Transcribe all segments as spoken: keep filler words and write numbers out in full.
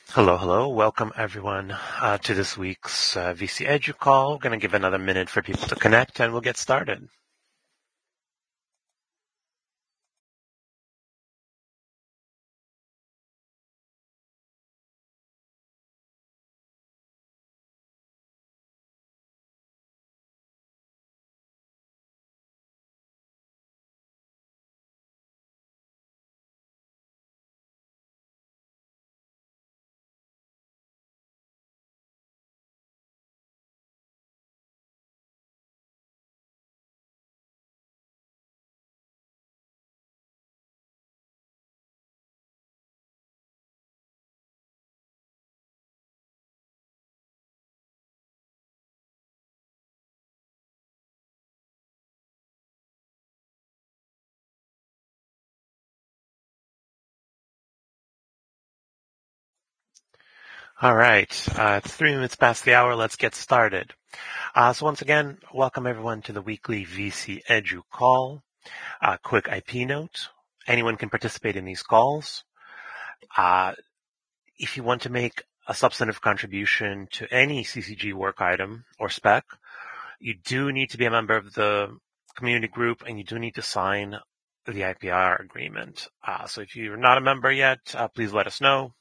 Hello, hello. Welcome everyone uh, to this week's uh, V C Edu call. We're going to give another minute for people to connect and we'll get started. All right, uh, it's three minutes past the hour. Let's get started. Uh, so once again, welcome everyone to the weekly V C Edu call. Uh, quick I P note. Anyone can participate in these calls. Uh, if you want to make a substantive contribution to any C C G work item or spec, you do need to be a member of the community group and you do need to sign the I P R agreement. Uh, so if you're not a member yet, uh, please let us know.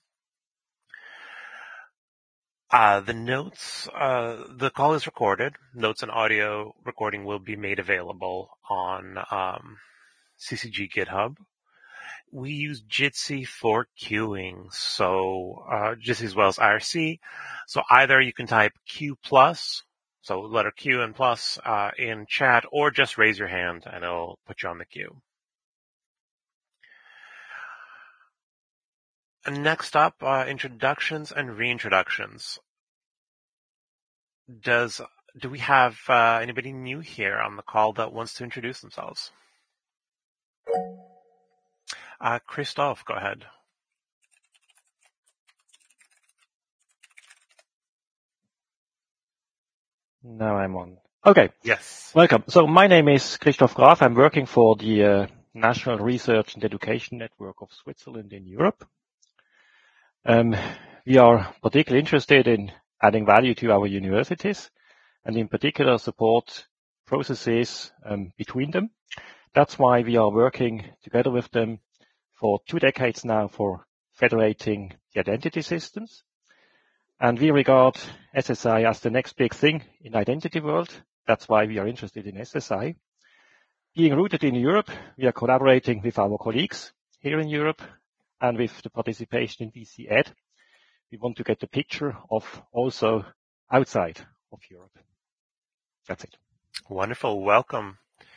Uh, the notes, uh, the call is recorded. Notes and audio recording will be made available on um, C C G GitHub. We use Jitsi for queuing, so uh, Jitsi as well as I R C. So either you can type Q plus, so letter Q and plus uh, in chat, or just raise your hand and it'll put you on the queue. And next up, uh, introductions and reintroductions. Does do we have uh, anybody new here on the call that wants to introduce themselves? Uh, Christoph, go ahead. Now I'm on. Okay. Yes. Welcome. So my name is Christoph Graf. I'm working for the uh, National Research and Education Network of Switzerland in Europe. Um, we are particularly interested in adding value to our universities and in particular support processes um, between them. That's why we are working together with them for two decades now for federating the identity systems. And we regard S S I as the next big thing in identity world. That's why we are interested in S S I. Being rooted in Europe, we are collaborating with our colleagues here in Europe and with the participation in V C Ed. We want to get the picture of also outside of Europe. That's it. Wonderful. Welcome.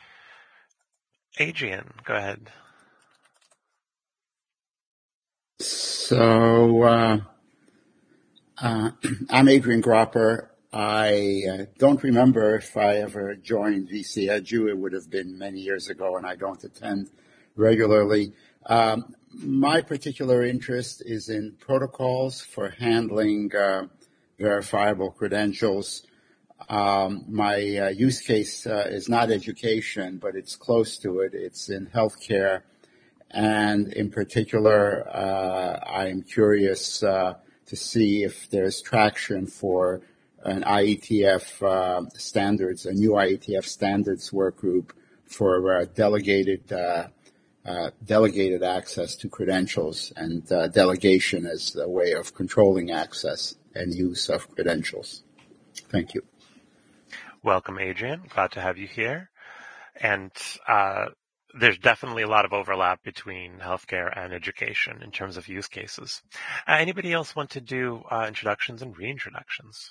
Adrian, go ahead. So, uh, uh, I'm Adrian Gropper. I uh, don't remember if I ever joined V C Edu. It would have been many years ago, and I don't attend regularly. Um, my particular interest is in protocols for handling uh, verifiable credentials. Um, my uh, use case uh, is not education, but it's close to it. It's in healthcare. And in particular, uh, I'm curious uh, to see if there's traction for an I E T F uh, standards, a new I E T F standards work group for uh, delegated uh, uh, delegated access to credentials and uh, delegation as a way of controlling access and use of credentials. Thank you. Welcome, Adrian. Glad to have you here. And uh, there's definitely a lot of overlap between healthcare and education in terms of use cases. Uh, anybody else want to do uh, introductions and reintroductions?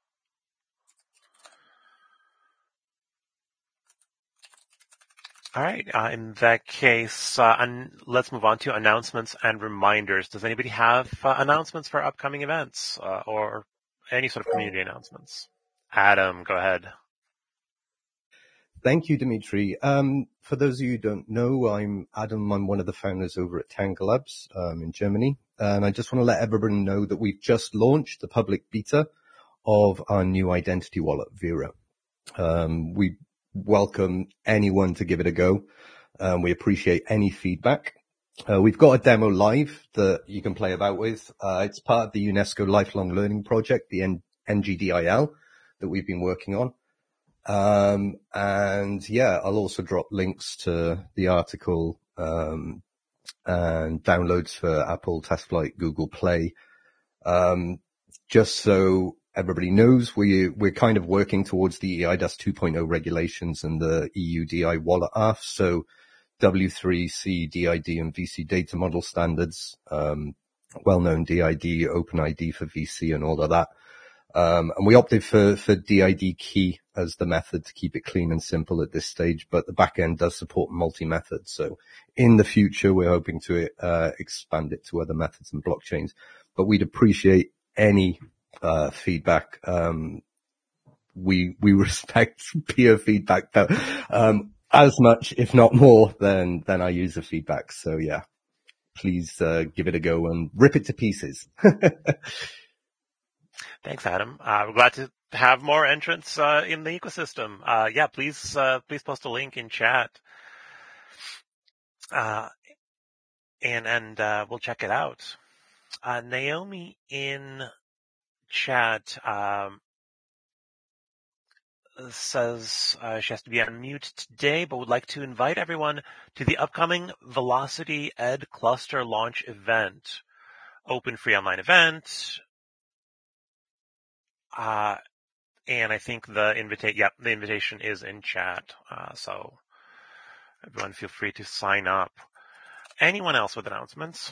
All right. Uh, in that case, uh, un- let's move on to announcements and reminders. Does anybody have uh, announcements for upcoming events uh, or any sort of community announcements? Adam, go ahead. Thank you, Dimitri. Um, for those of you who don't know, I'm Adam. I'm one of the founders over at Tango Labs um, in Germany. And I just want to let everyone know that we've just launched the public beta of our new identity wallet, Vera. Um, we welcome anyone to give it a go. Um, we appreciate any feedback. Uh, we've got a demo live that you can play about with. Uh, it's part of the UNESCO Lifelong Learning Project, the N- NGDIL, that we've been working on. Um, and yeah, I'll also drop links to the article, um, and downloads for Apple, TestFlight, Google Play. Um, just so everybody knows, we, we're kind of working towards the I D A S two point oh regulations and the E U D I wallet A F. So W three C, D I D and V C data model standards, um, well-known D I D, OpenID for V C and all of that. Um, and we opted for, for D I D key as the method to keep it clean and simple at this stage, but the backend does support multi-method. So in the future, we're hoping to, uh, expand it to other methods and blockchains, but we'd appreciate any, uh, feedback. Um, we, we respect peer feedback, um, as much, if not more than, than our user feedback. So yeah, please, uh, give it a go and rip it to pieces. Thanks, Adam. Uh, we're glad to have more entrants uh, in the ecosystem. Uh, yeah, please uh, please post a link in chat, uh, and and uh, we'll check it out. Uh, Naomi in chat um, says uh, she has to be on mute today, but would like to invite everyone to the upcoming Velocity Ed Cluster launch event, open free online event. Uh, And I think the invita- yep, the invitation is in chat. Uh, so everyone feel free to sign up. Anyone else with announcements?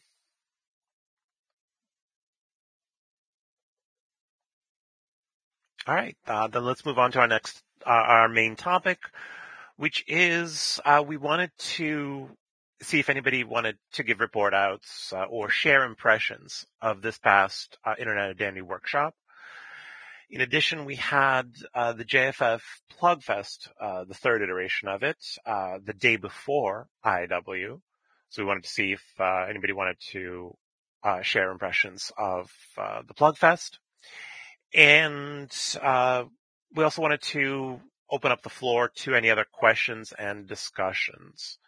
All right. Uh, then let's move on to our next, uh, our main topic, which is, uh, we wanted to see if anybody wanted to give report outs, uh, or share impressions of this past, uh, Internet of Dandy workshop. In addition, we had uh, the J F F Plugfest, uh, the third iteration of it, uh, the day before I W. So we wanted to see if uh, anybody wanted to uh, share impressions of uh, the Plugfest. And uh, we also wanted to open up the floor to any other questions and discussions.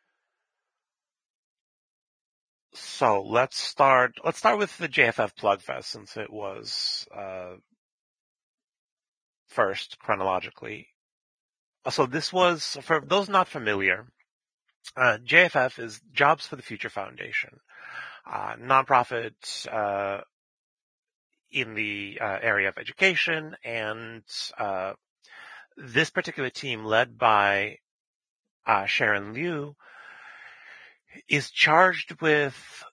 So let's start. Let's start with the J F F Plugfest, since it was uh, first chronologically. So this was, for those not familiar, uh, J F F is Jobs for the Future Foundation, uh, nonprofit uh, in the uh, area of education, and uh, this particular team, led by uh, Sharon Liu, is charged with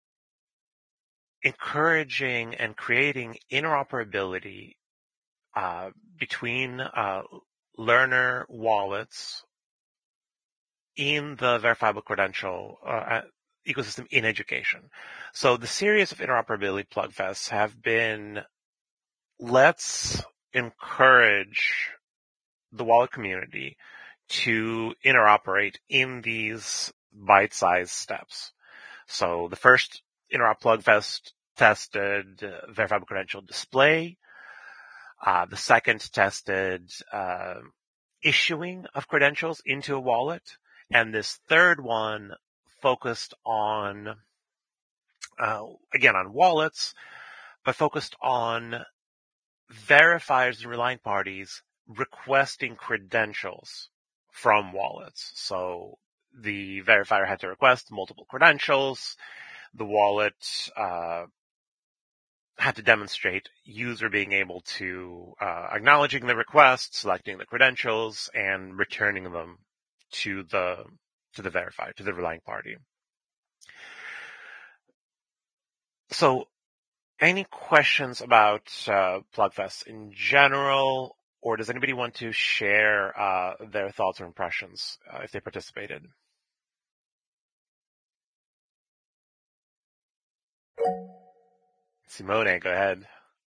encouraging and creating interoperability uh, between uh, learner wallets in the verifiable credential uh, ecosystem in education. So the series of interoperability plugfests have been, let's encourage the wallet community to interoperate in these bite-sized steps. So the first interop plugfest tested uh, verifiable credential display. Uh, the second tested uh, issuing of credentials into a wallet. And this third one focused on, uh, again, on wallets, but focused on verifiers and relying parties requesting credentials from wallets. So the verifier had to request multiple credentials. The wallet uh, had to demonstrate user being able to uh, acknowledging the request, selecting the credentials, and returning them to the to the verifier, to the relying party. So, any questions about uh, Plugfest in general, or does anybody want to share uh, their thoughts or impressions uh, if they participated? Simone, go ahead.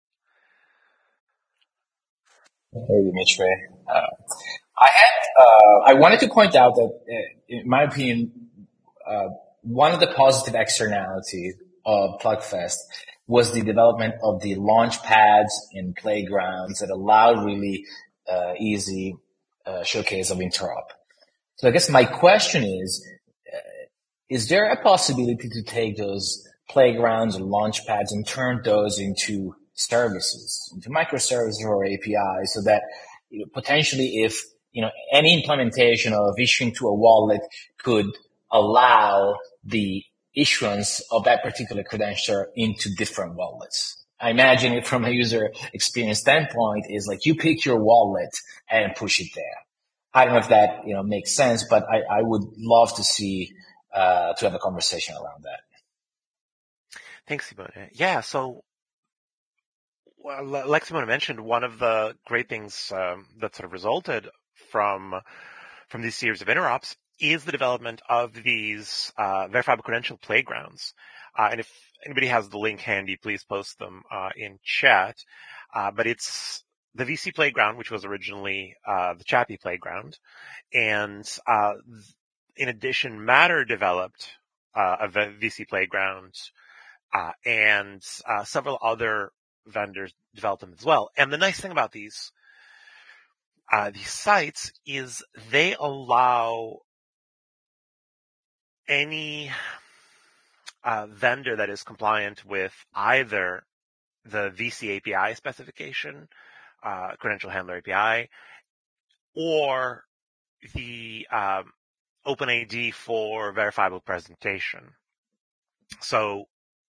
Hey, Dimitri. Uh, I had, uh, I wanted to point out that, uh, in my opinion, uh, one of the positive externalities of Plugfest was the development of the launch pads and playgrounds that allowed really uh, easy uh, showcase of interop. So I guess my question is, uh, is there a possibility to take those playgrounds or launchpads and turn those into services, into microservices or A P Is, so that, you know, potentially if, you know, any implementation of issuing to a wallet could allow the issuance of that particular credential into different wallets? I imagine it from a user experience standpoint is like you pick your wallet and push it there. I don't know if that, you know, makes sense, but I, I would love to see, uh, to have a conversation around that. Thanks, Simone. Yeah, so well, like Simone mentioned, one of the great things um, that sort of resulted from from these series of interops is the development of these uh, verifiable credential playgrounds. Uh, and if anybody has the link handy, please post them uh, in chat. Uh, but it's the V C Playground, which was originally uh, the Chappie Playground. And uh, in addition, Matter developed uh, a V C Playground, uh, and uh, several other vendors developed them as well. And the nice thing about these uh, these sites is they allow any uh, vendor that is compliant with either the V C A P I specification, uh, Credential Handler A P I, or the um, OpenID for verifiable presentation. So,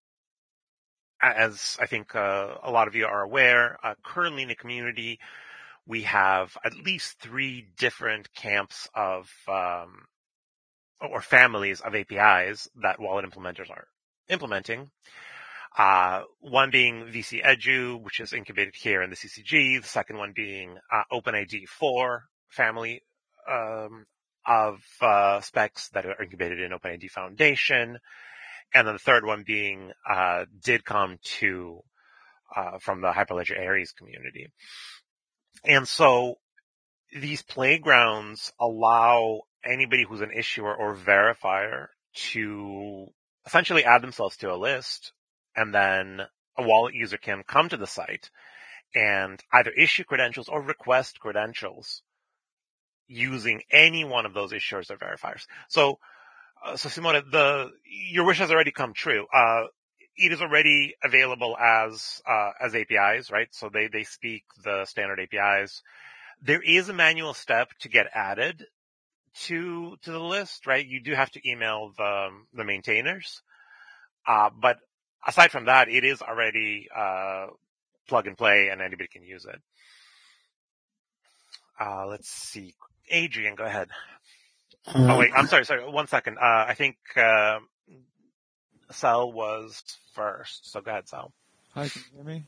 as I think uh, a lot of you are aware, uh, currently in the community, we have at least three different camps of um, or families of A P Is that wallet implementers are implementing. Uh, one being V C Edu, which is incubated here in the C C G. The second one being uh, OpenID four family um, of uh, specs that are incubated in OpenID Foundation. And then the third one being uh, DIDCOM two uh, from the Hyperledger Aries community. And so these playgrounds allow anybody who's an issuer or verifier to essentially add themselves to a list, and then a wallet user can come to the site and either issue credentials or request credentials using any one of those issuers or verifiers. So, uh, so Simone, the your wish has already come true. Uh, it is already available as uh, as A P Is, right? So they they speak the standard A P Is. There is a manual step to get added to to the list, right? You do have to email the the maintainers, uh, but aside from that, it is already uh, plug and play, and anybody can use it. Uh, let's see, Adrian, go ahead. Um, oh wait, I'm sorry, sorry, one second. Uh, I think uh, Sal was first, so go ahead, Sal. Hi, can you hear me?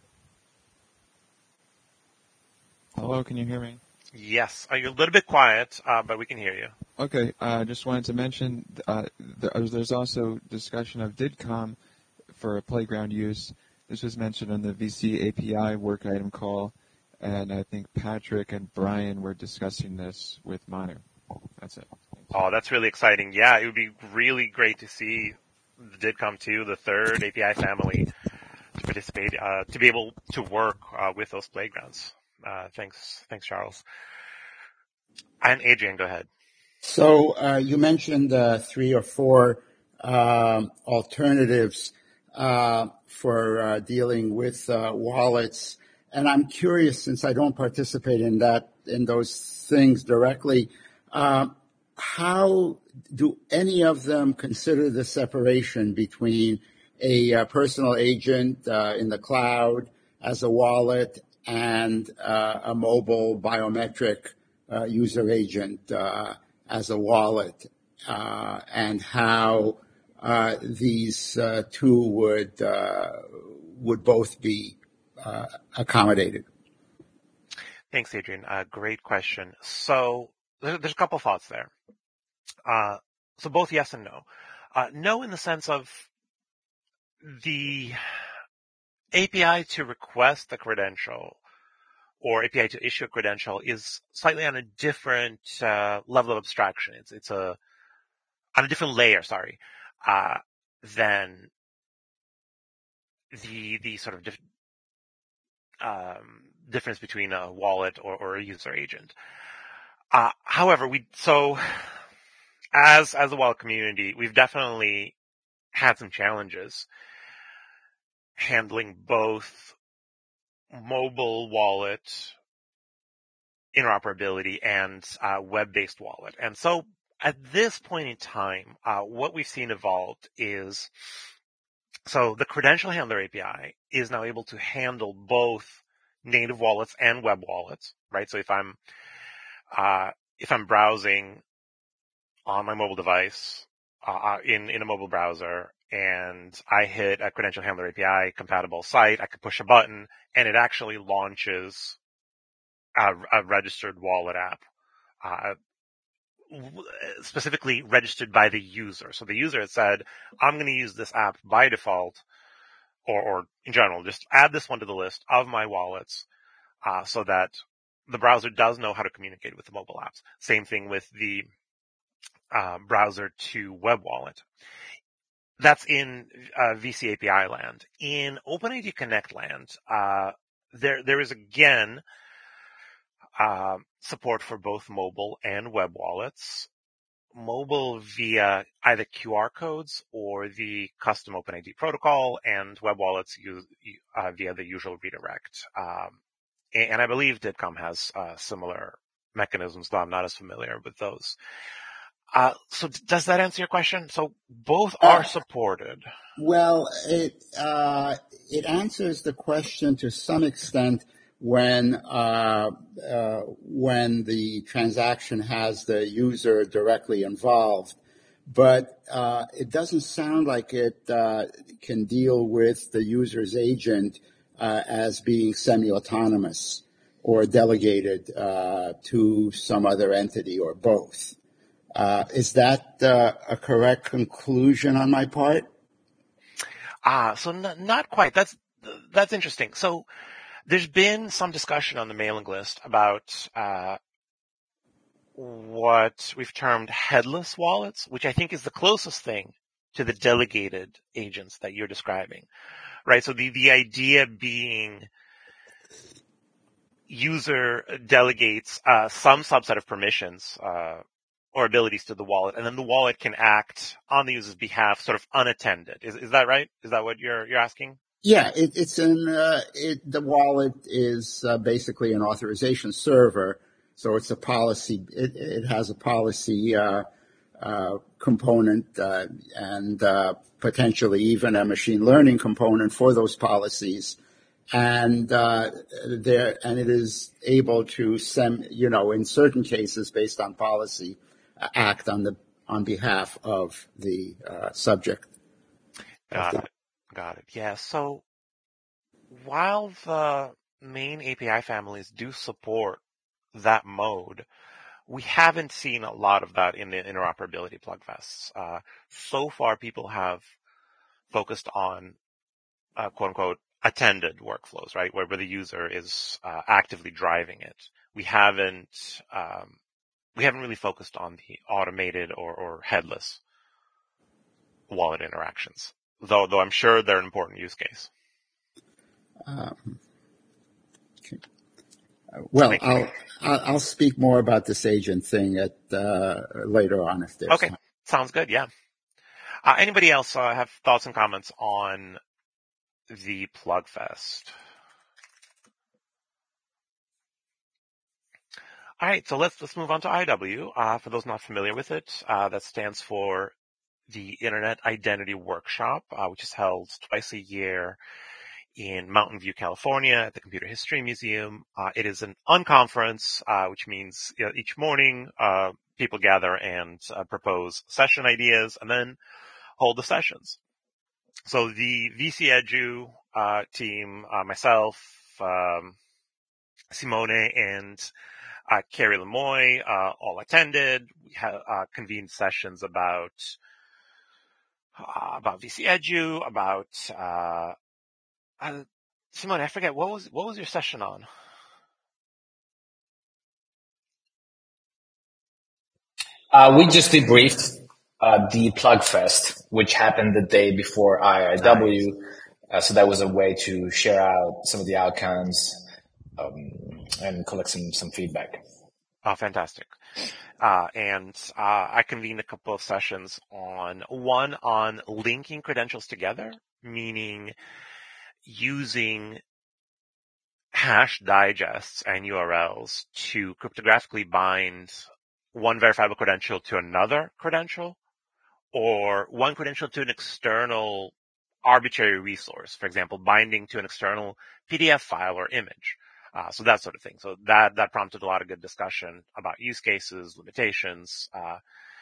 Hello, can you hear me? Yes. You're a little bit quiet, uh, but we can hear you. Okay. I uh, just wanted to mention uh, there's also discussion of DIDCOM for playground use. This was mentioned on the V C A P I work item call, and I think Patrick and Brian were discussing this with Manu. That's it. Thanks. Oh, that's really exciting. Yeah, it would be really great to see the DIDCOM two, the third A P I family, to participate, uh, to be able to work uh, with those playgrounds. Uh, thanks, thanks, Charles. And Adrian, go ahead. So uh, you mentioned uh, three or four um, alternatives uh, for uh, dealing with uh, wallets, and I'm curious, since I don't participate in that in those things directly, uh, how do any of them consider the separation between a uh, personal agent uh, in the cloud as a wallet and uh, a mobile biometric uh, user agent uh, as a wallet, uh, and how uh, these uh, two would uh, would both be uh, accommodated? Thanks, Adrian. Uh, great question. So there's a couple thoughts there. Uh, so both yes and no. Uh, no in the sense of the A P I to request a credential or A P I to issue a credential is slightly on a different uh, level of abstraction. It's it's a on a different layer, sorry, uh, than the the sort of dif- um, difference between a wallet or, or a user agent. Uh, however, we so as as a wallet community, we've definitely had some challenges handling both mobile wallet interoperability and uh, web-based wallet. And so at this point in time, uh, what we've seen evolved is, so the credential handler A P I is now able to handle both native wallets and web wallets, right? So if I'm, uh, if I'm browsing on my mobile device, uh, in, in a mobile browser, and I hit a credential handler A P I compatible site, I could push a button and it actually launches a, a registered wallet app, uh, specifically registered by the user. So the user has said, I'm going to use this app by default, or, or in general, just add this one to the list of my wallets, uh, so that the browser does know how to communicate with the mobile apps. Same thing with the uh, browser to web wallet. That's in uh, V C A P I land. In OpenID Connect land, uh, there there is again uh, support for both mobile and web wallets. Mobile via either Q R codes or the custom OpenID protocol, and web wallets use, uh, via the usual redirect. Um, and, and I believe DIDCOM has uh, similar mechanisms, though I'm not as familiar with those. Uh, so does that answer your question? So both are uh, supported. Well, it uh, it answers the question to some extent when uh, uh, when the transaction has the user directly involved, but uh, it doesn't sound like it uh, can deal with the user's agent uh, as being semi-autonomous or delegated uh, to some other entity or both. Uh, is that uh, a correct conclusion on my part? Ah, so not, not quite. That's that's interesting. So there's been some discussion on the mailing list about uh, what we've termed headless wallets, which I think is the closest thing to the delegated agents that you're describing, right? So the, the idea being user delegates uh, some subset of permissions uh, or abilities to the wallet, and then the wallet can act on the user's behalf sort of unattended. Is is that right? Is that what you're you're asking? Yeah, it, it's an uh, it, the wallet is uh, basically an authorization server, so it's a policy. It, it has a policy uh, uh, component uh, and uh, potentially even a machine learning component for those policies, and uh, there and it is able to send, you know, in certain cases based on policy, uh, act on the on behalf of the uh, subject. Got it. Got it. Yeah. So while the main A P I families do support that mode, we haven't seen a lot of that in the interoperability plugfests. Uh, so far, people have focused on uh, quote unquote attended workflows, right, where, where the user is uh, actively driving it. We haven't um, we haven't really focused on the automated or, or headless wallet interactions. Though, though I'm sure they're an important use case. Um, okay. uh, well, I'll, I'll I'll speak more about this agent thing at uh, later on if there's okay. time. Sounds good. Yeah. Uh, anybody else uh, have thoughts and comments on the Plugfest? All right, so let's let's move on to I W. Uh, for those not familiar with it, uh, that stands for the Internet Identity Workshop, uh, which is held twice a year in Mountain View, California, at the Computer History Museum. Uh, it is an unconference, uh, which means you know, each morning uh, people gather and uh, propose session ideas, and then hold the sessions. So the V C Edu uh, team, uh, myself, um, Simone, and uh, Carrie Lemoy uh, all attended. We have uh, convened sessions about uh, about V C Edu, about uh, uh, Simone. I forget what was what was your session on. Uh, we just debriefed uh, the Plugfest, which happened the day before I I W. Nice. Uh, so that was a way to share out some of the outcomes um, and collect some, some feedback. Oh, fantastic. Uh, and uh, I convened a couple of sessions on one on linking credentials together, meaning using hash digests and U R Ls to cryptographically bind one verifiable credential to another credential, or one credential to an external arbitrary resource, for example, binding to an external P D F file or image. Uh, so that sort of thing. So that, that prompted a lot of good discussion about use cases, limitations. Uh,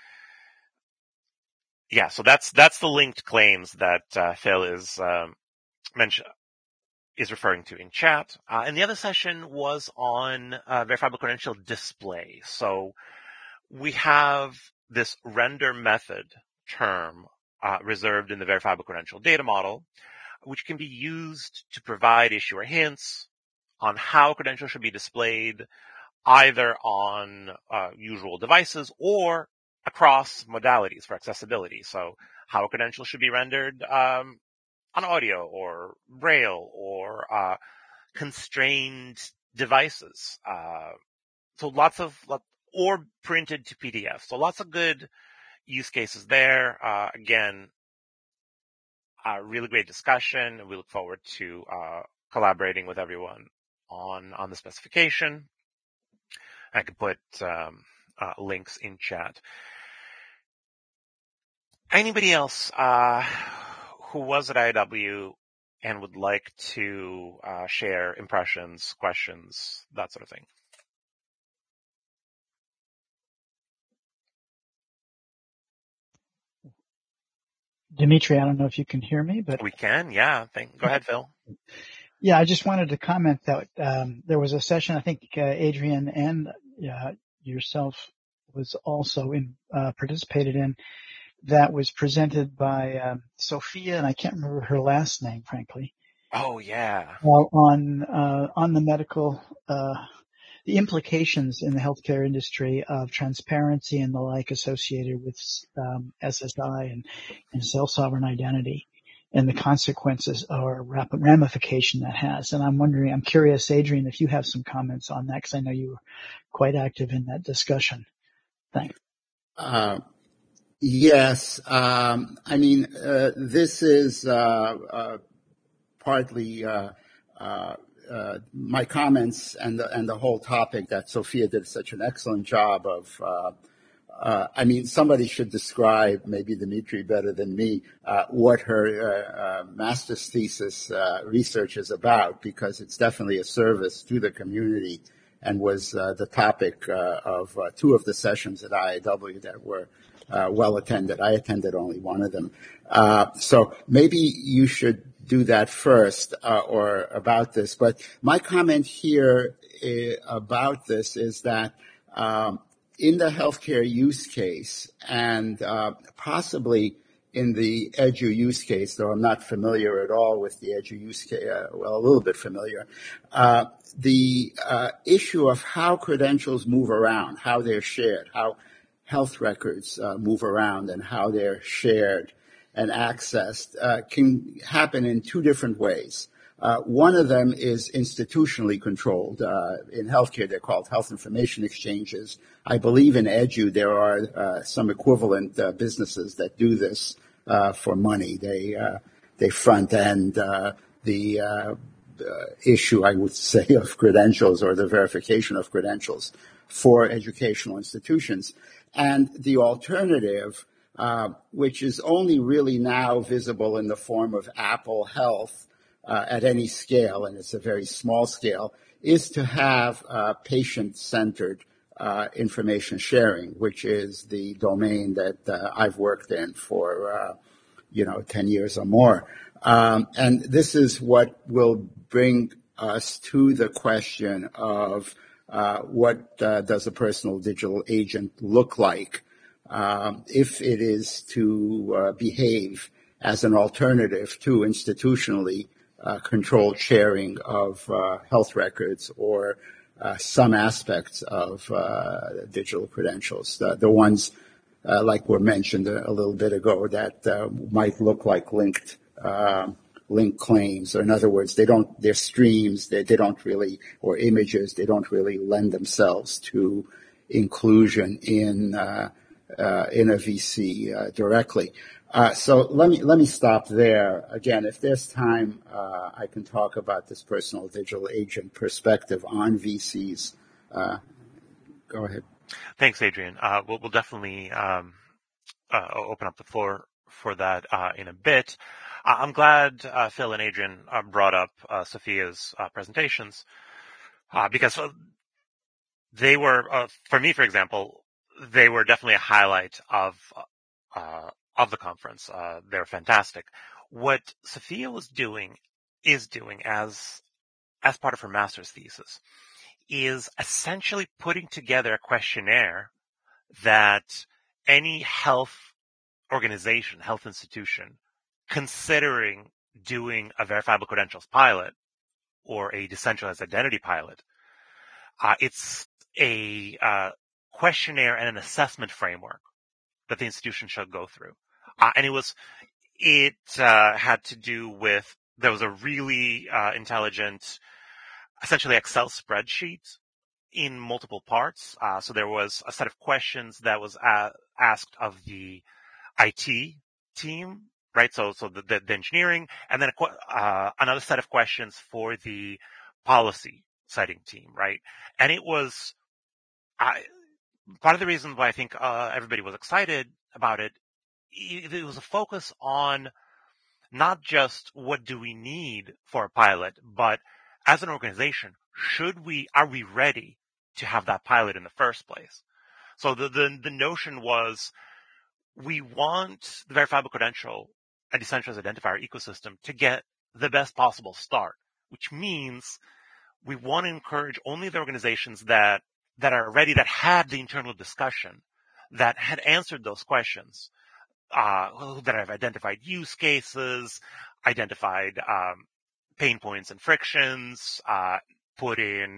yeah, so that's, that's the linked claims that, uh, Phil is, um, mentioned, is referring to in chat. Uh, and the other session was on, uh, verifiable credential display. So we have this render method term, uh, reserved in the verifiable credential data model, which can be used to provide issuer hints on how credentials should be displayed, either on uh, usual devices or across modalities for accessibility. So how a credential should be rendered um, on audio or braille or uh, constrained devices. Uh, so lots of, or printed to P D F. So lots of good use cases there. Uh, again, a really great discussion. We look forward to uh, collaborating with everyone on on the specification. I can put um, uh, links in chat. Anybody else uh, who was at I W and would like to uh, share impressions, questions, that sort of thing? Dimitri, I don't know if you can hear me, but we can. Yeah. Thank, go ahead, Phil. Yeah, I just wanted to comment that um, there was a session, I think uh, Adrian and uh, yourself was also in uh, participated in, that was presented by um, Sophia, and I can't remember her last name, frankly. Oh yeah. Well, on uh, on the medical, uh, the implications in the healthcare industry of transparency and the like associated with um, S S I and, and self-sovereign identity, and the consequences or ramification that has. And I'm wondering, I'm curious, Adrian, if you have some comments on that, because I know you were quite active in that discussion. Thanks. Uh, yes. Um, I mean, uh, this is uh, uh, partly uh, uh, uh, my comments and the, and the whole topic that Sophia did such an excellent job of uh, Uh, I mean, somebody should describe, maybe Dimitri better than me, uh, what her uh, uh, master's thesis uh, research is about, because it's definitely a service to the community and was uh, the topic uh, of uh, two of the sessions at I A W that were uh, well attended. I attended only one of them. Uh, so maybe you should do that first uh, or about this. But my comment here uh, about this is that um, in the healthcare use case and uh, possibly in the edu use case, though I'm not familiar at all with the edu use case, uh, well, a little bit familiar, uh, the uh, issue of how credentials move around, how they're shared, how health records uh, move around and how they're shared and accessed uh, can happen in two different ways. Uh, one of them is institutionally controlled. Uh, in healthcare, they're called health information exchanges. I believe in edu there are uh, some equivalent uh, businesses that do this uh, for money. They uh, they front end uh, the uh, uh, issue, I would say, of credentials or the verification of credentials for educational institutions. And the alternative, uh, which is only really now visible in the form of Apple Health, Uh, at any scale, and it's a very small scale, is to have uh, patient-centered uh, information sharing, which is the domain that uh, I've worked in for, uh, you know, ten years or more. Um, and this is what will bring us to the question of uh, what uh, does a personal digital agent look like um, if it is to uh, behave as an alternative to institutionally Uh, controlled sharing of uh, health records or uh, some aspects of uh, digital credentials, the, the ones uh, like were mentioned a, a little bit ago that uh, might look like linked uh, linked claims, or in other words, they don't, they're streams, they, they don't really, or images, they don't really lend themselves to inclusion in uh, uh, in a V C uh, directly. Uh, so let me let me stop there. Again, if there's time, uh, I can talk about this personal digital agent perspective on V Cs. Uh, go ahead. Thanks, Adrian. Uh, we'll, we'll definitely um, uh, open up the floor for that uh, in a bit. Uh, I'm glad uh, Phil and Adrian uh, brought up uh, Sophia's uh, presentations uh, because they were, uh, for me, for example, they were definitely a highlight of uh, of the conference. Uh, they're fantastic. What Sophia was doing, is doing as as part of her master's thesis, is essentially putting together a questionnaire that any health organization, health institution, considering doing a verifiable credentials pilot or a decentralized identity pilot, uh, it's a uh, questionnaire and an assessment framework that the institution should go through. Uh, and it was, it uh, had to do with, there was a really uh, intelligent, essentially Excel spreadsheet in multiple parts. Uh, so there was a set of questions that was uh, asked of the I T team, right? So, so the, the, the engineering, and then a, uh, another set of questions for the policy setting team, right? And it was, I, part of the reason why I think uh, everybody was excited about it, it, it was a focus on not just what do we need for a pilot, but as an organization, should we, are we ready to have that pilot in the first place? So the, the, the notion was, we want the verifiable credential and decentralized identifier ecosystem to get the best possible start, which means we want to encourage only the organizations that, that are ready, that had the internal discussion, that had answered those questions, uh, that have identified use cases, identified um, pain points and frictions, uh, put in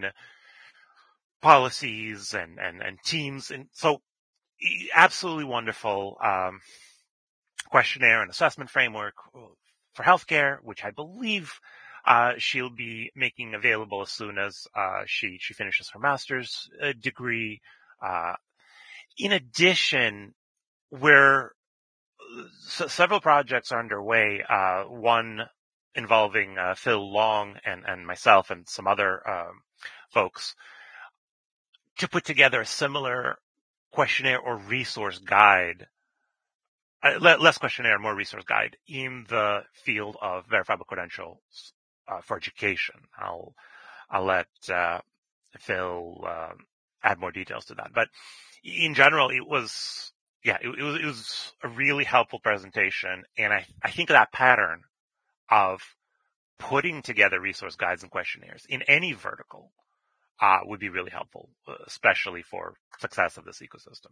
policies and, and, and teams. And so absolutely wonderful um, questionnaire and assessment framework for healthcare, which I believe uh, she'll be making available as soon as uh, she, she finishes her master's uh, degree. Uh, in addition, where s- several projects are underway, uh, one involving uh, Phil Long and, and myself and some other um, folks, to put together a similar questionnaire or resource guide, uh, less questionnaire, more resource guide in the field of verifiable credentials uh, for education. I'll I'll let uh, Phil uh, add more details to that. But in general, it was yeah, it, it was it was a really helpful presentation, and I I think that pattern of putting together resource guides and questionnaires in any vertical uh, would be really helpful, especially for success of this ecosystem.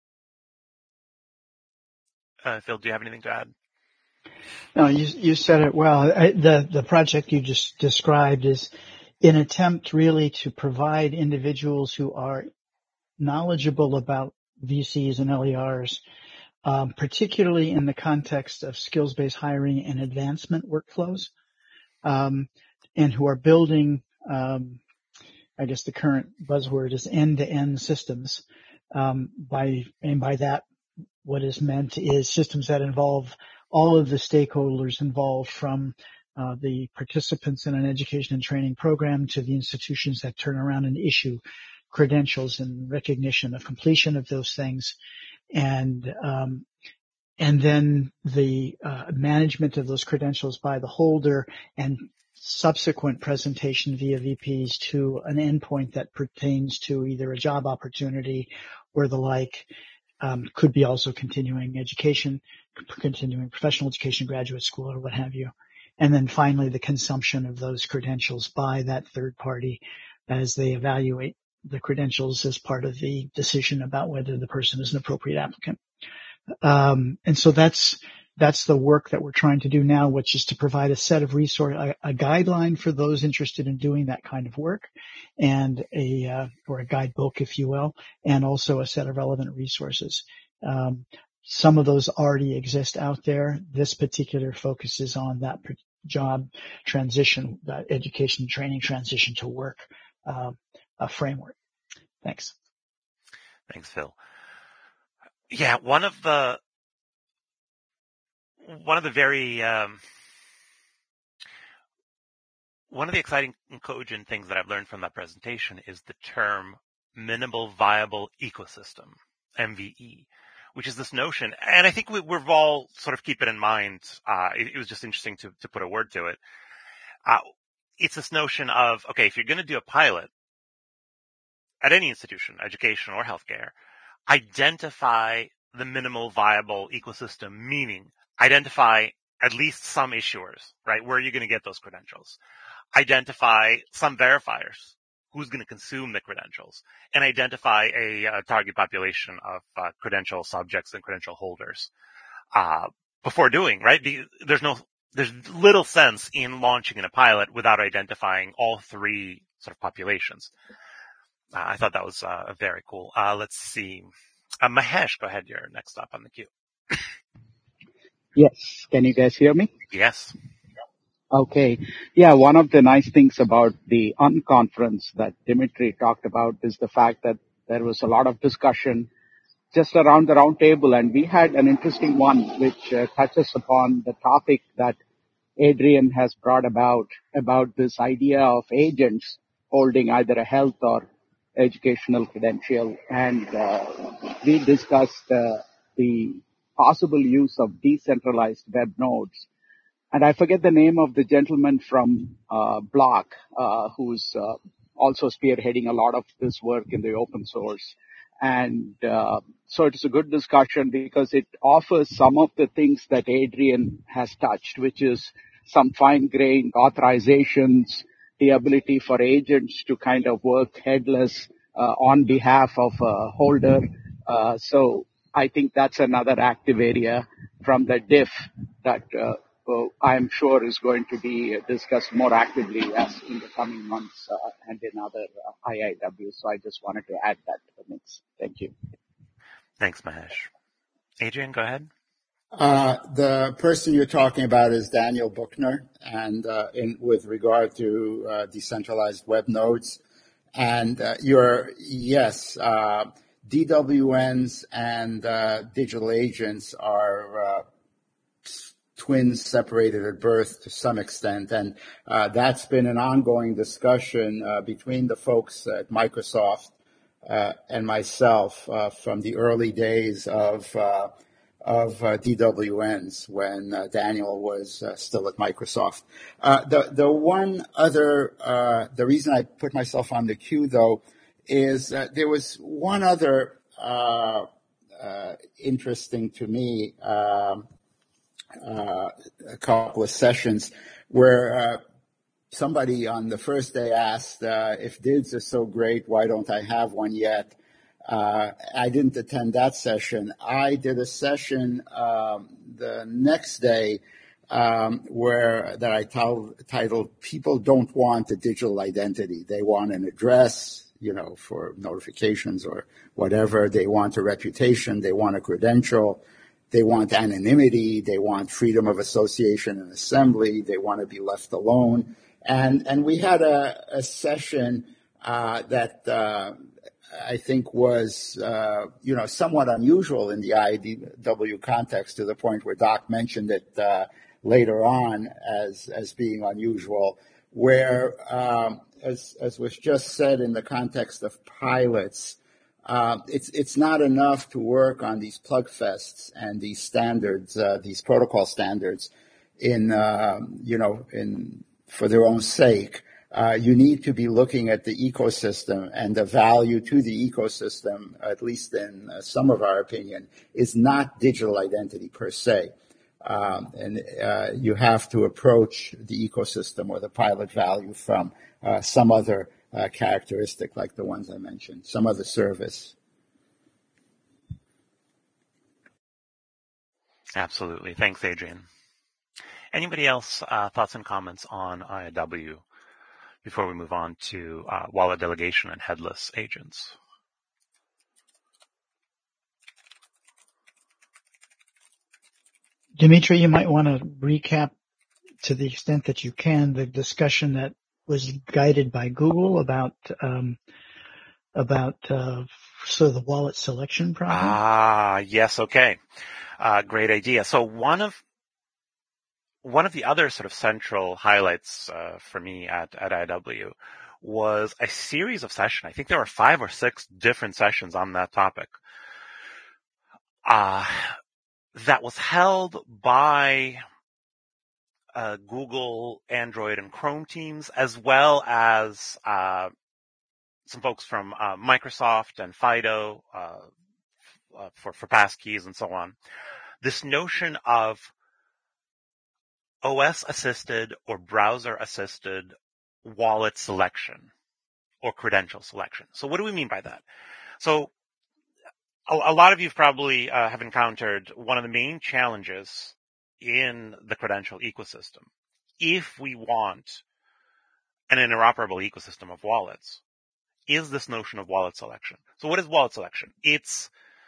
Uh, Phil, do you have anything to add? No, you you said it well. I, the the project you just described is an attempt really to provide individuals who are knowledgeable about V Cs and L E Rs, um, particularly in the context of skills-based hiring and advancement workflows, um, and who are building, um, I guess the current buzzword is end-to-end systems. Um, by and by that, what is meant is systems that involve all of the stakeholders involved, from uh, the participants in an education and training program to the institutions that turn around and issue credentials and recognition of completion of those things, and um, and then the uh, management of those credentials by the holder and subsequent presentation via V Ps to an endpoint that pertains to either a job opportunity or the like. Um, could be also continuing education, continuing professional education, graduate school, or what have you. And then finally, the consumption of those credentials by that third party as they evaluate the credentials as part of the decision about whether the person is an appropriate applicant. Um, and so that's that's the work that we're trying to do now, which is to provide a set of resource, a, a guideline for those interested in doing that kind of work, and a uh, or a guidebook, if you will, and also a set of relevant resources. Um, some of those already exist out there. This particular focuses on that job transition, that education training transition to work uh, a framework. Thanks. Thanks, Phil. Yeah, one of the one of the very um, one of the exciting and cogent things that I've learned from that presentation is the term minimal viable ecosystem, M V E, which is this notion, and I think we, we've all sort of keep it in mind. Uh, it, it was just interesting to, to put a word to it. Uh, it's this notion of, okay, if you're going to do a pilot at any institution, education or healthcare, identify the minimal viable ecosystem, meaning identify at least some issuers, right? Where are you going to get those credentials? Identify some verifiers, who's going to consume the credentials, and identify a, a target population of uh, credential subjects and credential holders uh, before doing, right? The, there's no, there's little sense in launching in a pilot without identifying all three sort of populations. Uh, I thought that was uh, very cool. Uh, let's see. Uh, Mahesh, go ahead. You're next up on the queue. Yes. Can you guys hear me? Yes. Okay. Yeah, one of the nice things about the unconference that Dimitri talked about is the fact that there was a lot of discussion just around the round table, and we had an interesting one which uh, touches upon the topic that Adrian has brought about, about this idea of agents holding either a health or educational credential. And uh, we discussed uh, the possible use of decentralized web nodes. And I forget the name of the gentleman from uh, Block, uh, who's uh, also spearheading a lot of this work in the open source. And uh, so it's a good discussion because it offers some of the things that Adrian has touched, which is some fine-grained authorizations, the ability for agents to kind of work headless uh, on behalf of a holder. Uh, so I think that's another active area from the diff that uh, well, I'm sure is going to be discussed more actively as in the coming months uh, and in other uh, I I W. So I just wanted to add that to the mix. Thank you. Thanks, Mahesh. Adrian, go ahead. Uh, the person you're talking about is Daniel Buchner, and uh, in, with regard to uh, decentralized web nodes. And uh, you're, yes, uh, D W Ns and uh, digital agents are uh, twins separated at birth to some extent, and uh, that's been an ongoing discussion uh, between the folks at Microsoft uh, and myself uh, from the early days of uh, of uh, D W Ns when uh, Daniel was uh, still at Microsoft. Uh, the the one other uh, the reason I put myself on the queue though is uh, there was one other uh, uh, interesting to me. Um, Uh, a couple of sessions where uh, somebody on the first day asked uh, if D I Ds are so great, why don't I have one yet? Uh, I didn't attend that session. I did a session um, the next day um, where that I t- titled "People Don't Want a Digital Identity. They want an address, you know, for notifications or whatever. They want a reputation. They want a credential. They want anonymity. They want freedom of association and assembly. They want to be left alone. And and we had a, a session uh, that uh, I think was uh, you know somewhat unusual in the I I W context, to the point where Doc mentioned it uh, later on as as being unusual, where um, as as was just said in the context of pilots. Uh, it's it's not enough to work on these plug fests and these standards, uh, these protocol standards, in uh, you know in for their own sake. Uh, you need to be looking at the ecosystem, and the value to the ecosystem, at least in uh, some of our opinion, is not digital identity per se. Um, and uh, you have to approach the ecosystem or the pilot value from uh, some other Uh, characteristic like the ones I mentioned, some other service. Absolutely. Thanks, Adrian. Anybody else, uh, thoughts and comments on I I W before we move on to uh, wallet delegation and headless agents? Dimitri, you might want to recap to the extent that you can the discussion that was guided by Google about um, about uh, So the wallet selection problem? Ah, yes. Okay. Uh, great idea. So one of, one of the other sort of central highlights, uh, for me at, at I W was a series of sessions. I think there were five or six different sessions on that topic, uh, that was held by, uh, Google, Android, and Chrome teams, as well as, uh, some folks from, uh, Microsoft and FIDO, uh, uh, for, for passkeys and so on. This notion of O S-assisted or browser-assisted wallet selection or credential selection. So what do we mean by that? So a, a lot of you probably uh, have encountered one of the main challenges in the credential ecosystem. If we want an interoperable ecosystem of wallets, is this notion of wallet selection. So what is wallet selection? It's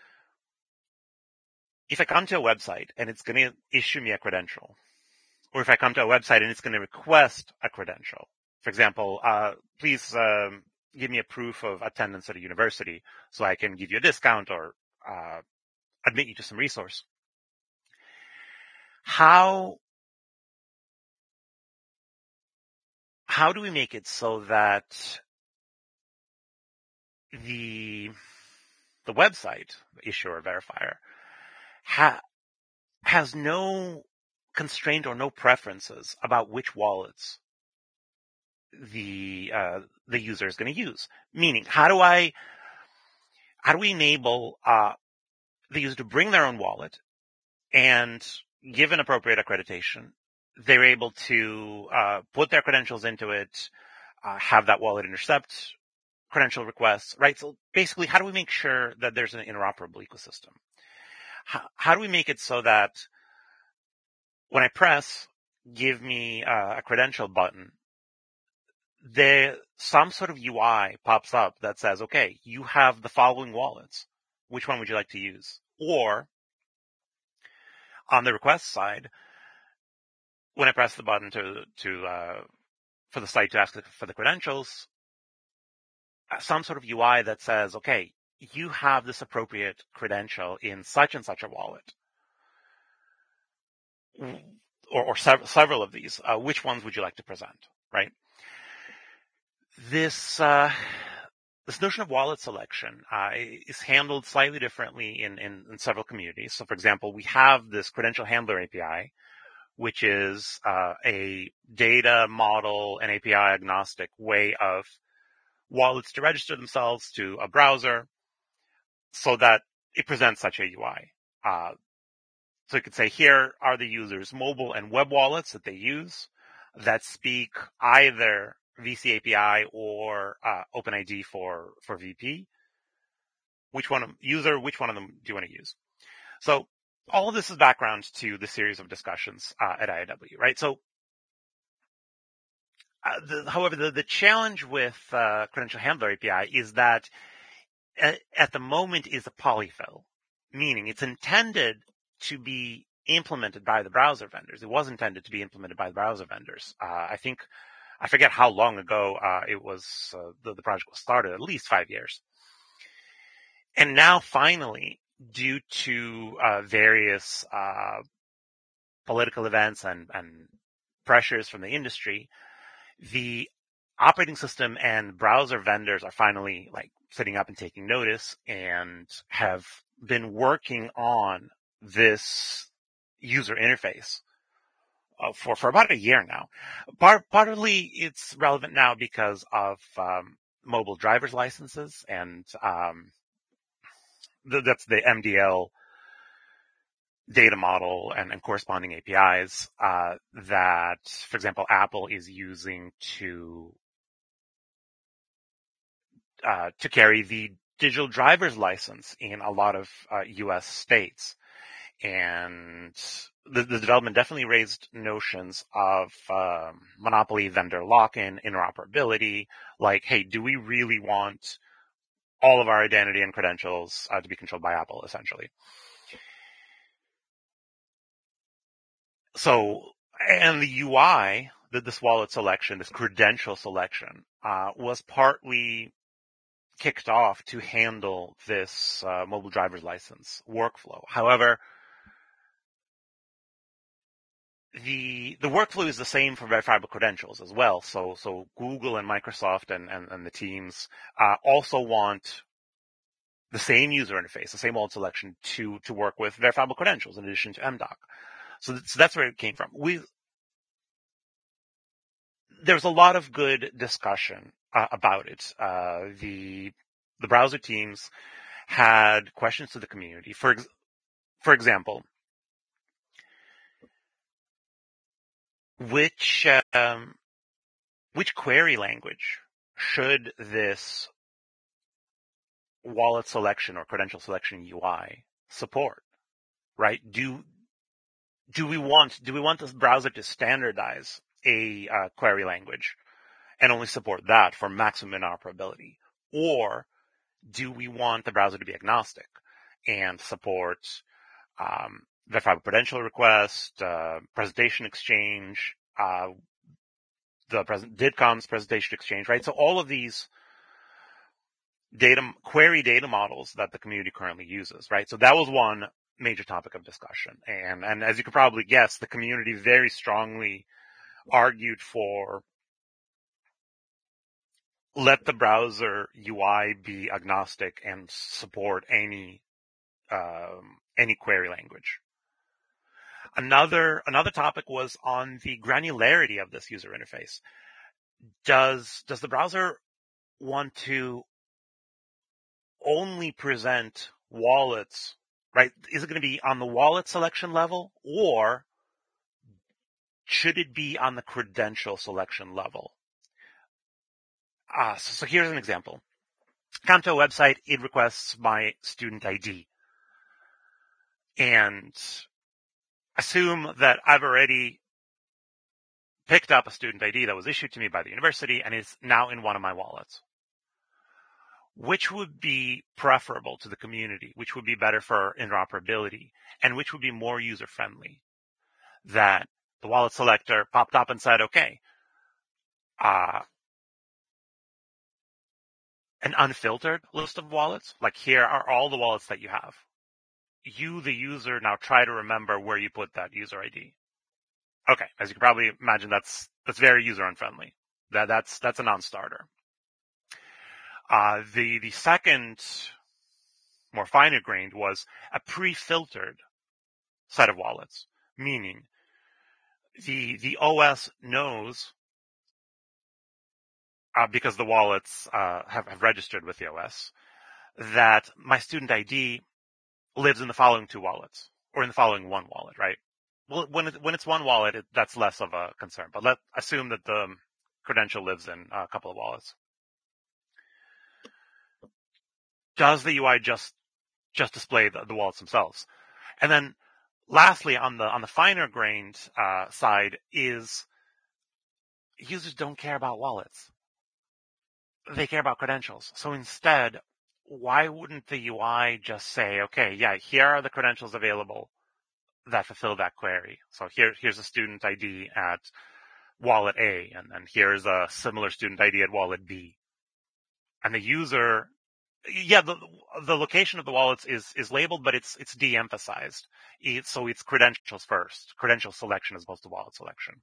if I come to a website and it's going to issue me a credential, or if I come to a website and it's going to request a credential, for example, uh, please um, give me a proof of attendance at a university so I can give you a discount or uh, admit you to some resource. How how do we make it so that the the website, the issuer or verifier, ha, has no constraint or no preferences about which wallets the uh, the user is going to use? Meaning, how do I how do we enable uh, the user to bring their own wallet, and given appropriate accreditation, they're able to uh, put their credentials into it, uh, have that wallet intercept credential requests, right? So basically, how do we make sure that there's an interoperable ecosystem? How, how do we make it so that when I press give me uh, a credential button, there some sort of U I pops up that says, okay, you have the following wallets. Which one would you like to use? Or on the request side, when I press the button to to uh, for the site to ask for the credentials, some sort of U I that says, okay, you have this appropriate credential in such and such a wallet, or, or sev- several of these. Uh, which ones would you like to present, right? This uh, this notion of wallet selection uh, is handled slightly differently in, in, in several communities. So, for example, we have this credential handler A P I, which is uh, a data model and A P I agnostic way of wallets to register themselves to a browser so that it presents such a U I. Uh, so you could say, here are the user's mobile and web wallets that they use that speak either V C A P I or uh, OpenID for, for V P. Which one of user, which one of them do you want to use? So all of this is background to the series of discussions uh, at I W, right? So, uh, the, however, the, the challenge with uh, Credential Handler A P I is that at, at the moment is a polyfill, meaning it's intended to be implemented by the browser vendors. It was intended to be implemented by the browser vendors. Uh, I think, I forget how long ago uh, it was, uh, the, the project was started, at least five years. And now finally, due to uh, various uh, political events and, and pressures from the industry, the operating system and browser vendors are finally like sitting up and taking notice and have been working on this user interface uh, for, for about a year now. Part, partly it's relevant now because of um, mobile driver's licenses, and um, th- that's the M D L data model and, and corresponding A P Is uh, that, for example, Apple is using to uh, to carry the digital driver's license in a lot of uh, U S states. And the, the development definitely raised notions of um, monopoly, vendor lock-in, interoperability. Like, hey, do we really want all of our identity and credentials uh, to be controlled by Apple, essentially? So, and the U I, the, this wallet selection, this credential selection, uh, was partly kicked off to handle this uh, mobile driver's license workflow. However, the the workflow is the same for verifiable credentials as well. So so Google and Microsoft and and, and the teams uh, also want the same user interface, the same wallet selection to to work with verifiable credentials in addition to M D O C. So, so that's where it came from. We there's a lot of good discussion uh, about it. Uh, the the browser teams had questions to the community. For ex- for example, which um, which query language should this wallet selection or credential selection U I support? Right? Do do we want do we want this browser to standardize a uh, query language and only support that for maximum interoperability, or do we want the browser to be agnostic and support um, verifiable credential request, uh, presentation exchange, uh, the present DIDCOM's presentation exchange, right? So all of these data query data models that the community currently uses, right? So that was one major topic of discussion, and and as you could probably guess, the community very strongly argued for let the browser U I be agnostic and support any um, any query language. Another another topic was on the granularity of this user interface. Does does the browser want to only present wallets, right? Is it going to be on the wallet selection level, or should it be on the credential selection level? Uh, so, so here's an example. Come to a website, it requests my student I D. And assume that I've already picked up a student I D that was issued to me by the university and is now in one of my wallets. Which would be preferable to the community? Which would be better for interoperability? And which would be more user-friendly? That the wallet selector popped up and said, okay, uh, an unfiltered list of wallets, like here are all the wallets that you have. You, the user, now try to remember where you put that user I D. Okay, as you can probably imagine, that's that's very user unfriendly. That that's that's a non-starter. Uh, the the second, more finer grained, was a pre-filtered set of wallets, meaning the the O S knows uh, because the wallets uh, have, have registered with the O S that my student I D lives in the following two wallets or in the following one wallet, right? Well, when it, when it's one wallet, it, that's less of a concern. But let's assume that the credential lives in a couple of wallets. Does the U I just just display the, the wallets themselves? And then, lastly, on the on the finer grained uh, side, is users don't care about wallets; they care about credentials. So instead, why wouldn't the U I just say, okay, yeah, here are the credentials available that fulfill that query. So here, here's a student I D at wallet A, and, and here's a similar student I D at wallet B. And the user, yeah, the the location of the wallets is is labeled, but it's it's de-emphasized. It, so it's credentials first, credential selection as opposed to wallet selection.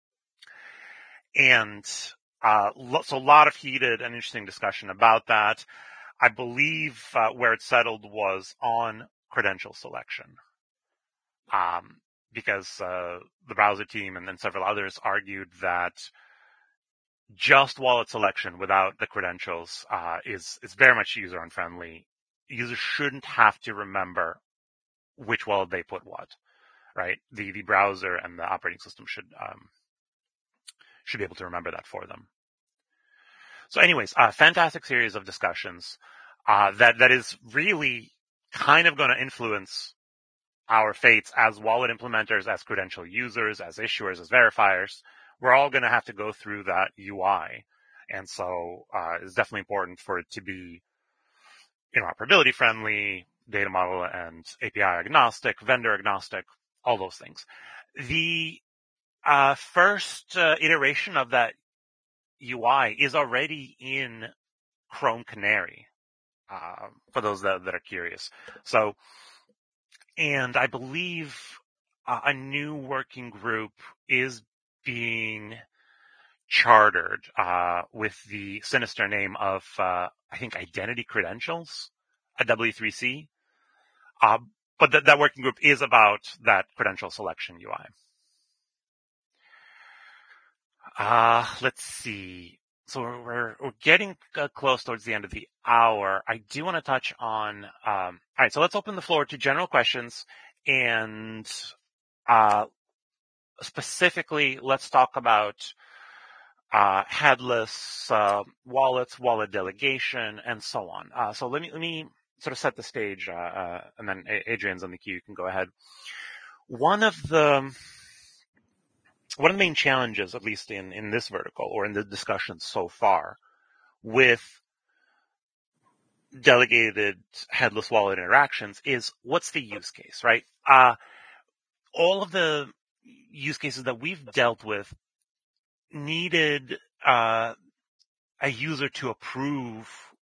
And uh, so a lot of heated and interesting discussion about that. I believe uh, where it settled was on credential selection. Um, because uh, the browser team and then several others argued that just wallet selection without the credentials uh, is is very much user unfriendly. Users shouldn't have to remember which wallet they put what, right? The the browser and the operating system should um, should be able to remember that for them. So, anyways, a uh, fantastic series of discussions uh, that that is really kind of going to influence our fates as wallet implementers, as credential users, as issuers, as verifiers. We're all going to have to go through that U I. And so uh, it's definitely important for it to be interoperability friendly, data model and A P I agnostic, vendor agnostic, all those things. The uh, first uh, iteration of that U I is already in Chrome Canary, uh, for those that, that are curious. So, and I believe uh, a new working group is being chartered uh, with the sinister name of, uh, I think, Identity Credentials, a W three C. Uh, but th- that working group is about that credential selection U I. Uh, let's see. So we're, we're getting uh, close towards the end of the hour. I do want to touch on, um, all right, so let's open the floor to general questions, and uh, specifically, let's talk about uh, headless uh, wallets, wallet delegation, and so on. Uh, so let me let me sort of set the stage, uh, uh, and then Adrian's on the queue. You can go ahead. One of the one of the main challenges, at least in, in this vertical or in the discussion so far, with delegated headless wallet interactions is what's the use case, right? Uh, all of the use cases that we've dealt with needed uh, a user to approve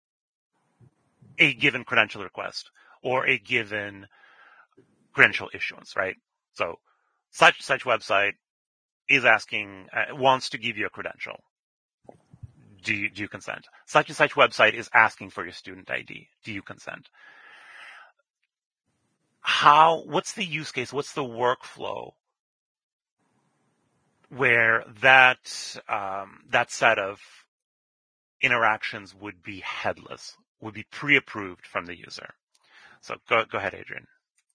a given credential request or a given credential issuance, right? So such such website is asking, uh, wants to give you a credential. Do you, do you consent? Such and such website is asking for your student I D. Do you consent? How, what's the use case? What's the workflow where that, um, that set of interactions would be headless, would be pre-approved from the user? So go, go ahead, Adrian.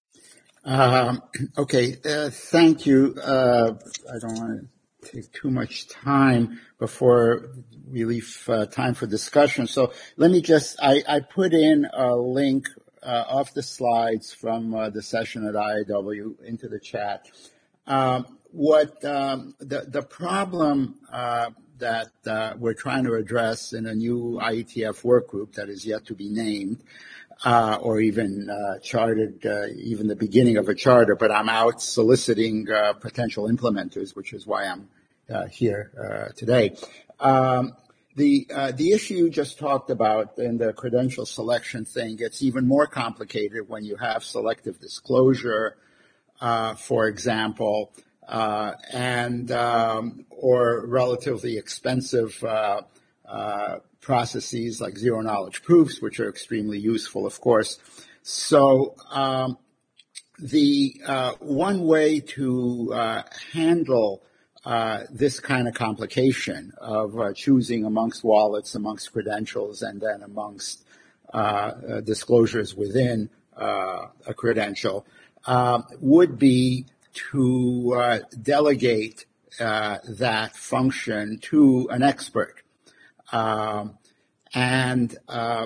Um, okay, uh, thank you. Uh, I don't want to take too much time before we leave uh, time for discussion. So let me just, I, I put in a link uh, of the slides from uh, the session at I I W into the chat. Um, what um, the, the problem uh, that uh, we're trying to address in a new I E T F work group that is yet to be named, Uh, or even uh, chartered, uh, even the beginning of a charter, but I'm out soliciting uh, potential implementers, which is why I'm uh, here uh, today. Um, the uh, the issue you just talked about in the credential selection thing gets even more complicated when you have selective disclosure, uh, for example, uh, and um, or relatively expensive uh, uh, processes like zero knowledge proofs, which are extremely useful, of course. So um, the uh, one way to uh, handle uh, this kind of complication of uh, choosing amongst wallets, amongst credentials, and then amongst uh, uh, disclosures within uh, a credential uh, would be to uh, delegate uh, that function to an expert. Um, and uh,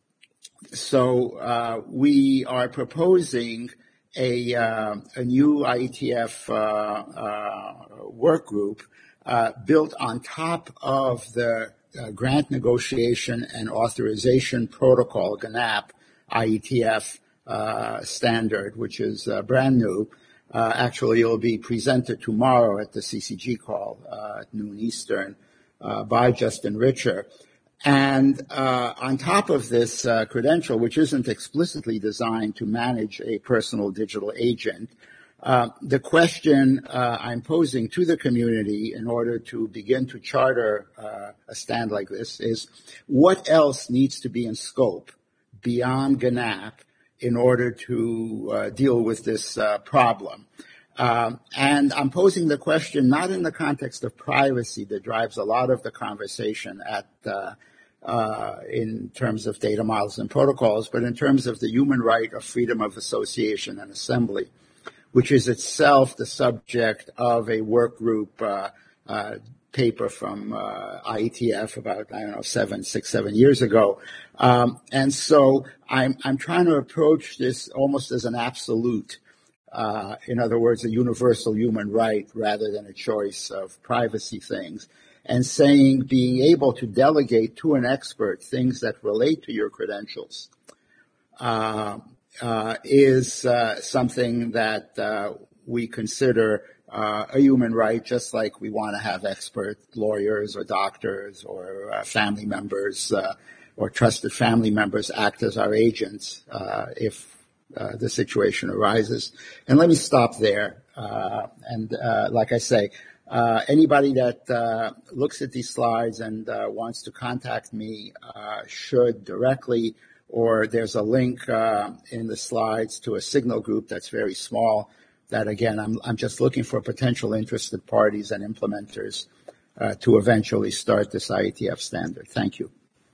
so uh, we are proposing a, uh, a new I E T F uh, uh, work group uh, built on top of the uh, Grant Negotiation and Authorization Protocol, G N A P, I E T F uh, standard, which is uh, brand new. Uh, actually, it will be presented tomorrow at the C C G call uh, at noon Eastern. Uh, by Justin Richer. And uh, on top of this uh, credential, which isn't explicitly designed to manage a personal digital agent, uh, the question uh, I'm posing to the community in order to begin to charter uh, a stand like this is, what else needs to be in scope beyond G N A P in order to uh, deal with this uh, problem? Um, and I'm posing the question not in the context of privacy that drives a lot of the conversation at uh, uh, in terms of data models and protocols, but in terms of the human right of freedom of association and assembly, which is itself the subject of a work group uh, uh, paper from uh, I E T F about, I don't know, seven, six, seven years ago. Um, and so I'm, I'm trying to approach this almost as an absolute. Uh, in other words, a universal human right rather than a choice of privacy things, and saying being able to delegate to an expert things that relate to your credentials uh, uh, is uh, something that uh, we consider uh, a human right, just like we want to have expert lawyers or doctors or uh, family members uh, or trusted family members act as our agents uh, if uh, the situation arises. And let me stop there. Uh, and uh, like I say, uh, anybody that uh, looks at these slides and uh, wants to contact me uh, should directly, or there's a link uh, in the slides to a Signal group that's very small. That again, I'm I'm just looking for potential interested parties and implementers uh, to eventually start this I E T F standard. Thank you.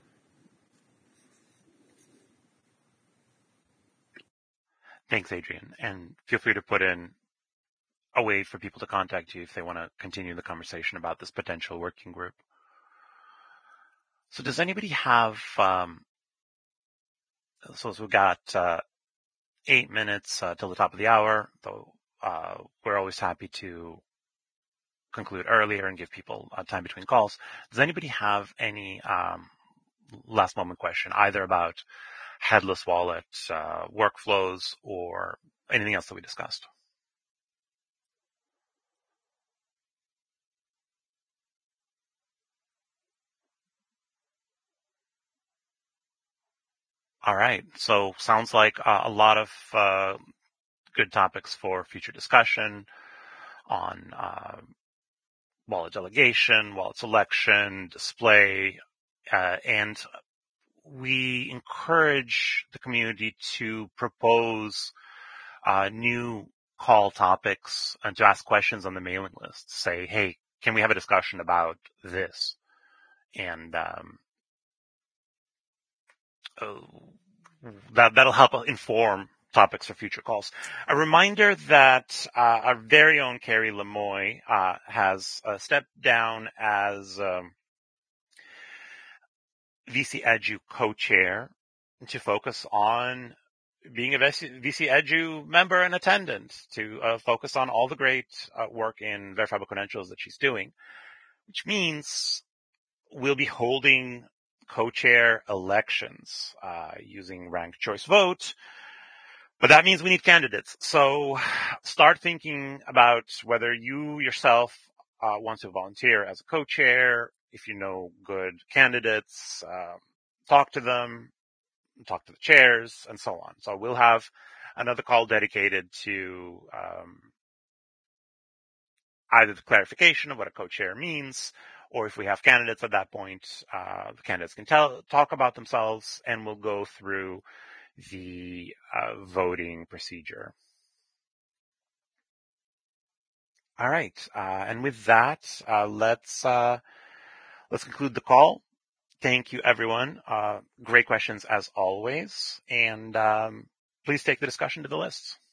Thanks, Adrian. And feel free to put in a way for people to contact you if they want to continue the conversation about this potential working group. So does anybody have, um, so as we've got uh, eight minutes uh, till the top of the hour, though uh, we're always happy to conclude earlier and give people uh, time between calls. Does anybody have any um, last moment question, either about headless wallet uh, workflows or anything else that we discussed? All right. So sounds like uh, a lot of uh, good topics for future discussion on uh, wallet delegation, wallet selection, display, uh, and we encourage the community to propose uh, new call topics and to ask questions on the mailing list. Say, hey, can we have a discussion about this? And um, uh, that, that'll help inform topics for future calls. A reminder that uh, our very own Carrie Lemoy uh, has uh, stepped down as um, V C Edu co-chair to focus on being a V C Edu member and attendant, to uh, focus on all the great uh, work in verifiable credentials that she's doing, which means we'll be holding co-chair elections uh, using ranked choice vote. But that means we need candidates. So start thinking about whether you yourself uh, want to volunteer as a co-chair. If you know good candidates, uh, talk to them, talk to the chairs, and so on. So we'll have another call dedicated to um, either the clarification of what a co-chair means, or if we have candidates at that point, uh, the candidates can tell, talk about themselves, and we'll go through the uh, voting procedure. All right, uh, and with that, uh, let's uh, let's conclude the call. Thank you, everyone. Uh, great questions as always, and um, please take the discussion to the lists.